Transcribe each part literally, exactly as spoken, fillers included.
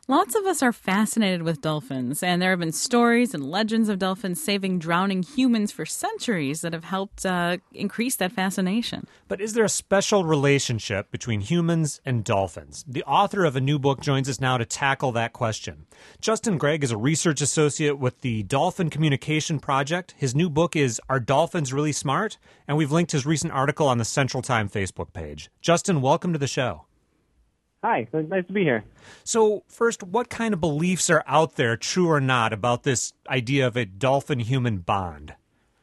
Lots of us are fascinated with dolphins, and there have been stories and legends of dolphins saving drowning humans for centuries that have helped uh, increase that fascination. But is there a special relationship between humans and dolphins? The author of a new book joins us now to tackle that question. Justin Gregg is a research associate with the Dolphin Communication Project. His new book is Are Dolphins Really Smart? And we've linked his recent article on the Central Time Facebook page. Justin, welcome to the show. Hi, nice to be here. So first, what kind of beliefs are out there, true or not, about this idea of a dolphin-human bond?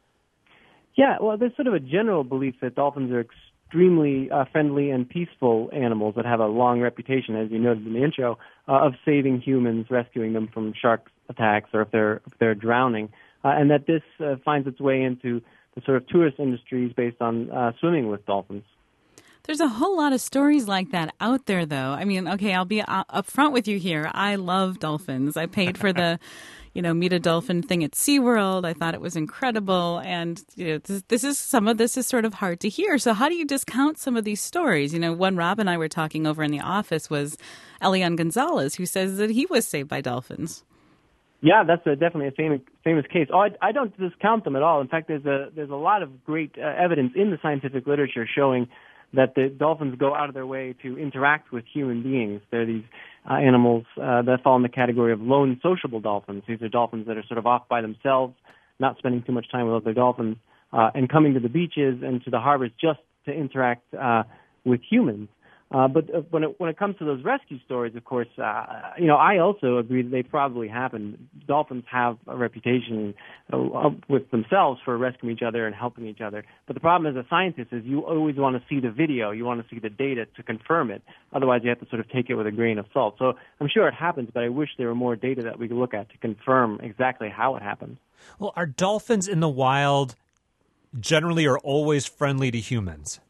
Yeah, well, there's sort of a general belief that dolphins are extremely uh, friendly and peaceful animals that have a long reputation, as you noted in the intro, uh, of saving humans, rescuing them from shark attacks or if they're, if they're drowning, uh, and that this uh, finds its way into the sort of tourist industries based on uh, swimming with dolphins. There's a whole lot of stories like that out there, though. I mean, okay, I'll be up front with you here. I love dolphins. I paid for the, you know, meet a dolphin thing at SeaWorld. I thought it was incredible. And you know, this, this is some of this is sort of hard to hear. So how do you discount some of these stories? You know, one Rob and I were talking over in the office was Elian Gonzalez, who says that he was saved by dolphins. Yeah, that's a, definitely a famous famous case. Oh, I, I don't discount them at all. In fact, there's a there's a lot of great uh, evidence in the scientific literature showing that the dolphins go out of their way to interact with human beings. They're these uh, animals uh, that fall in the category of lone sociable dolphins. These are dolphins that are sort of off by themselves, not spending too much time with other dolphins, uh, and coming to the beaches and to the harbors just to interact uh, with humans. Uh, but uh, when it when it comes to those rescue stories, of course, uh, you know, I also agree that they probably happen. Dolphins have a reputation uh, with themselves for rescuing each other and helping each other. But the problem as a scientist is you always want to see the video, you want to see the data to confirm it. Otherwise, you have to sort of take it with a grain of salt. So I'm sure it happens, but I wish there were more data that we could look at to confirm exactly how it happens. Well, are dolphins in the wild generally or always friendly to humans?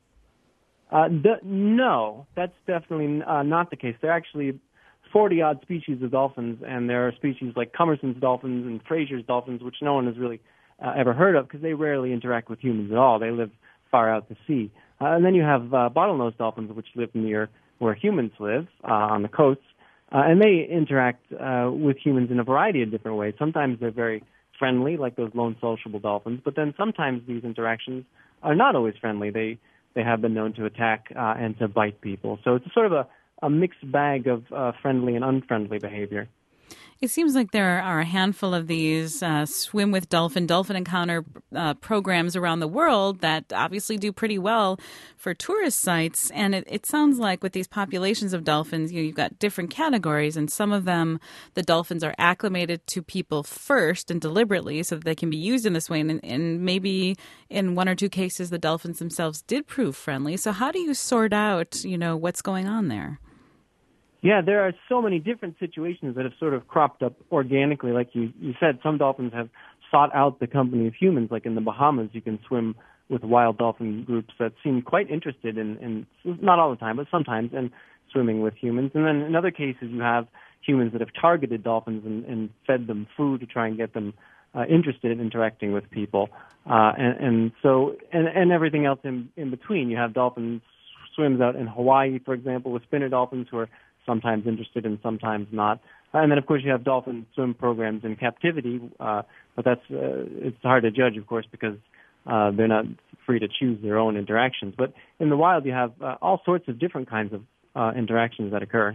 Uh, the, no, that's definitely uh, not the case. There are actually forty-odd species of dolphins, and there are species like Commerson's dolphins and Fraser's dolphins, which no one has really uh, ever heard of because they rarely interact with humans at all. They live far out to sea. Uh, and then you have uh, bottlenose dolphins, which live near where humans live, uh, on the coasts, uh, and they interact uh, with humans in a variety of different ways. Sometimes they're very friendly, like those lone sociable dolphins, but then sometimes these interactions are not always friendly. They They have been known to attack uh, and to bite people. So it's sort of a, a mixed bag of uh, friendly and unfriendly behavior. It seems like there are a handful of these uh, swim with dolphin, dolphin encounter uh, programs around the world that obviously do pretty well for tourist sites. And it, it sounds like with these populations of dolphins, you know, you've got different categories, and some of them, the dolphins are acclimated to people first and deliberately so that they can be used in this way. And, and maybe in one or two cases, the dolphins themselves did prove friendly. So how do you sort out, you know, what's going on there? Yeah, there are so many different situations that have sort of cropped up organically. Like you, you said, some dolphins have sought out the company of humans. Like in the Bahamas, you can swim with wild dolphin groups that seem quite interested in, in not all the time, but sometimes, in swimming with humans. And then in other cases, you have humans that have targeted dolphins and, and fed them food to try and get them uh, interested in interacting with people. Uh, and, and so, and, and everything else in, in between. You have dolphins swims out in Hawaii, for example, with spinner dolphins who are sometimes interested and sometimes not. And then, of course, you have dolphin swim programs in captivity, uh, but that's uh, it's hard to judge, of course, because uh, they're not free to choose their own interactions. But in the wild, you have uh, all sorts of different kinds of uh, interactions that occur.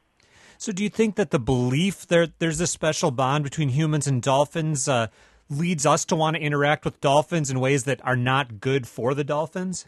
So do you think that the belief there there's a special bond between humans and dolphins uh, leads us to want to interact with dolphins in ways that are not good for the dolphins?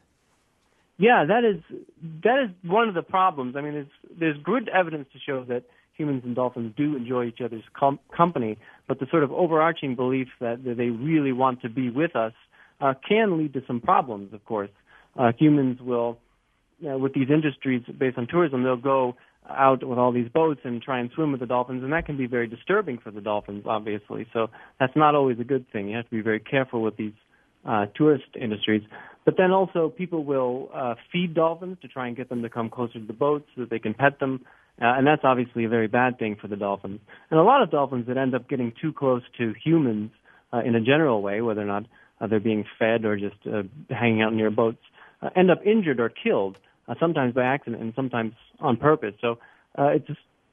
Yeah, that is that is one of the problems. I mean, there's, there's good evidence to show that humans and dolphins do enjoy each other's com- company, but the sort of overarching belief that, that they really want to be with us uh, can lead to some problems, of course. Uh, humans will, you know, with these industries based on tourism, they'll go out with all these boats and try and swim with the dolphins, and that can be very disturbing for the dolphins, obviously. So that's not always a good thing. You have to be very careful with these uh, tourist industries. But then also people will uh, feed dolphins to try and get them to come closer to the boats so that they can pet them. Uh, and that's obviously a very bad thing for the dolphins. And a lot of dolphins that end up getting too close to humans uh, in a general way, whether or not uh, they're being fed or just uh, hanging out near boats, uh, end up injured or killed, uh, sometimes by accident and sometimes on purpose. So uh, it's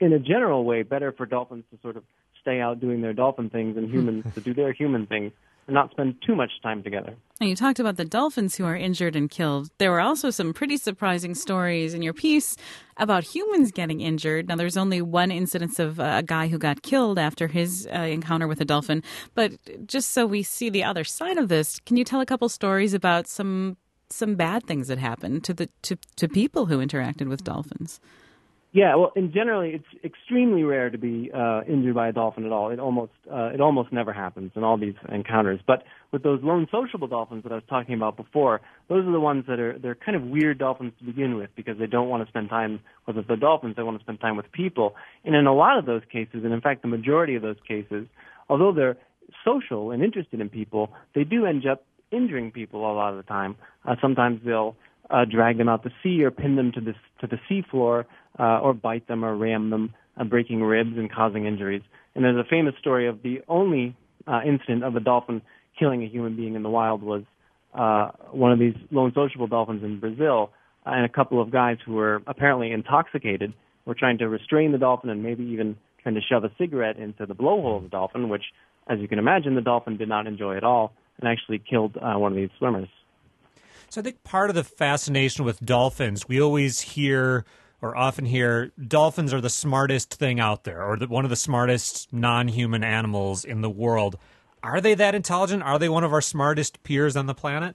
in a general way, better for dolphins to sort of stay out doing their dolphin things and humans to do their human things and not spend too much time together. And you talked about the dolphins who are injured and killed. There were also some pretty surprising stories in your piece about humans getting injured. Now, there's only one incidence of uh, a guy who got killed after his uh, encounter with a dolphin. But just so we see the other side of this, can you tell a couple stories about some some bad things that happened to the to, to people who interacted with dolphins? Yeah, well, in generally, it's extremely rare to be uh, injured by a dolphin at all. It almost uh, it almost never happens in all these encounters. But with those lone sociable dolphins that I was talking about before, those are the ones that are they're kind of weird dolphins to begin with because they don't want to spend time with the dolphins. They want to spend time with people. And in a lot of those cases, and in fact, the majority of those cases, although they're social and interested in people, they do end up injuring people a lot of the time. Uh, sometimes they'll uh, drag them out to sea or pin them to the to the seafloor. Uh, or bite them or ram them, uh, breaking ribs and causing injuries. And there's a famous story of the only uh, incident of a dolphin killing a human being in the wild was uh, one of these lone sociable dolphins in Brazil, uh, and a couple of guys who were apparently intoxicated were trying to restrain the dolphin and maybe even trying to shove a cigarette into the blowhole of the dolphin, which, as you can imagine, the dolphin did not enjoy at all and actually killed uh, one of these swimmers. So I think part of the fascination with dolphins, we always hear or often hear dolphins are the smartest thing out there, or the, one of the smartest non-human animals in the world. Are they that intelligent? Are they one of our smartest peers on the planet?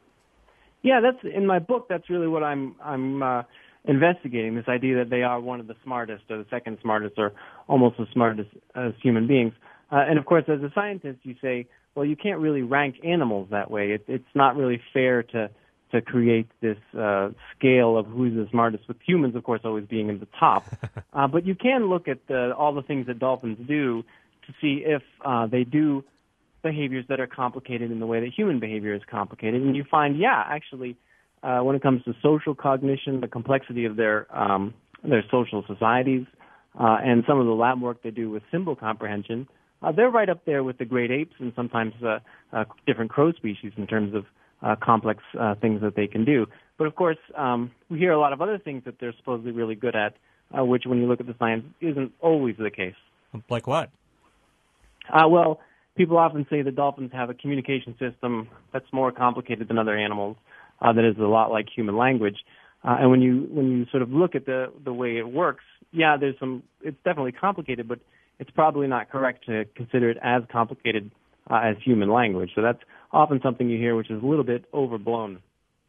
Yeah, that's in my book. That's really what I'm I'm uh, investigating. This idea that they are one of the smartest, or the second smartest, or almost as smart as, as human beings. Uh, and of course, as a scientist, you say, well, you can't really rank animals that way. It, it's not really fair to. to create this uh, scale of who's the smartest, with humans, of course, always being in the top. Uh, but you can look at the, all the things that dolphins do to see if uh, they do behaviors that are complicated in the way that human behavior is complicated. And you find, yeah, actually, uh, when it comes to social cognition, the complexity of their um, their social societies, uh, and some of the lab work they do with symbol comprehension, uh, they're right up there with the great apes and sometimes uh, uh, different crow species in terms of Uh, complex uh, things that they can do. But of course, um, we hear a lot of other things that they're supposedly really good at, uh, which when you look at the science isn't always the case. Like what? Uh, well, people often say that dolphins have a communication system that's more complicated than other animals, uh, that is a lot like human language. Uh, and when you when you sort of look at the, the way it works, yeah, there's some. It's definitely complicated, but it's probably not correct to consider it as complicated uh, as human language. So that's often something you hear which is a little bit overblown.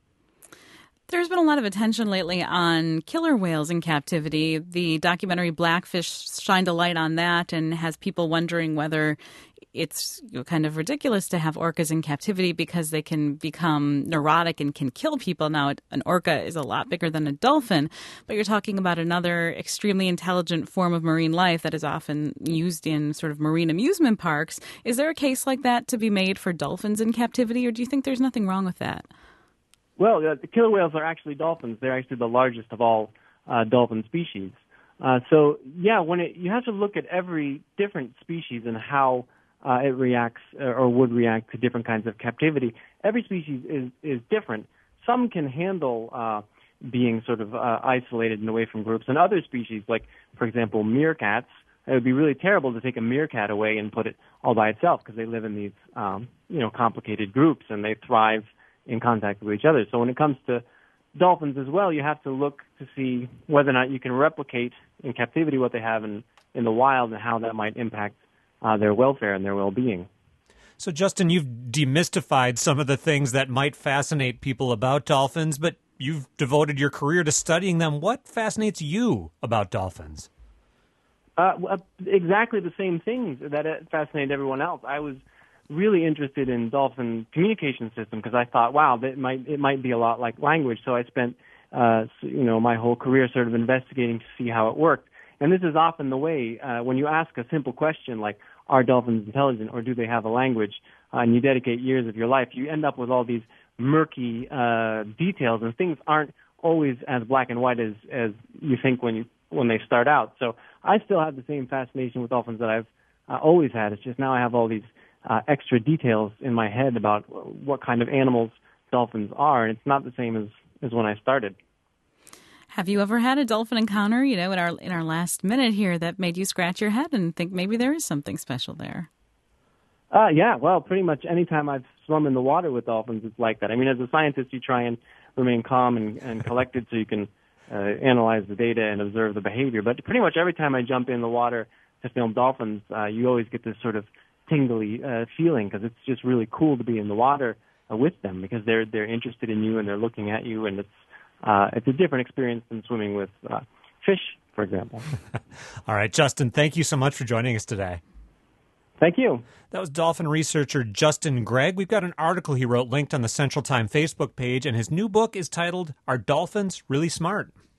There's been a lot of attention lately on killer whales in captivity. The documentary Blackfish shined a light on that and has people wondering whether it's you know, kind of ridiculous to have orcas in captivity because they can become neurotic and can kill people. Now, an orca is a lot bigger than a dolphin, but you're talking about another extremely intelligent form of marine life that is often used in sort of marine amusement parks. Is there a case like that to be made for dolphins in captivity, or do you think there's nothing wrong with that? Well, uh, the killer whales are actually dolphins. They're actually the largest of all uh, dolphin species. Uh, so, yeah, when it, you have to look at every different species and how uh, it reacts uh, or would react to different kinds of captivity. Every species is, is different. Some can handle uh, being sort of uh, isolated and away from groups, and other species, like, for example, meerkats, it would be really terrible to take a meerkat away and put it all by itself because they live in these, um, you know, complicated groups and they thrive in contact with each other. So when it comes to dolphins as well, you have to look to see whether or not you can replicate in captivity what they have in, in the wild and how that might impact uh, their welfare and their well-being. So, Justin, you've demystified some of the things that might fascinate people about dolphins, but you've devoted your career to studying them. What fascinates you about dolphins? Uh, exactly the same things that fascinate everyone else. I was really interested in dolphin communication system because I thought, wow, that might it might be a lot like language. So I spent, uh, you know, my whole career sort of investigating to see how it worked. And this is often the way uh, when you ask a simple question like, are dolphins intelligent or do they have a language? Uh, and you dedicate years of your life, you end up with all these murky uh, details, and things aren't always as black and white as as you think when you when they start out. So I still have the same fascination with dolphins that I've uh, always had. It's just now I have all these Uh, extra details in my head about what kind of animals dolphins are, and it's not the same as, as when I started. Have you ever had a dolphin encounter, you know, in our in our last minute here that made you scratch your head and think maybe there is something special there? Uh, yeah, well, pretty much any time I've swum in the water with dolphins, it's like that. I mean, as a scientist, you try and remain calm and, and collected so you can uh, analyze the data and observe the behavior. But pretty much every time I jump in the water to film dolphins, uh, you always get this sort of tingly uh, feeling because it's just really cool to be in the water uh, with them because they're they're interested in you and they're looking at you, and it's uh, it's a different experience than swimming with uh, fish, for example. All right, Justin, thank you so much for joining us today. Thank you. That was dolphin researcher Justin Gregg. We've got an article he wrote linked on the Central Time Facebook page, and his new book is titled, Are Dolphins Really Smart?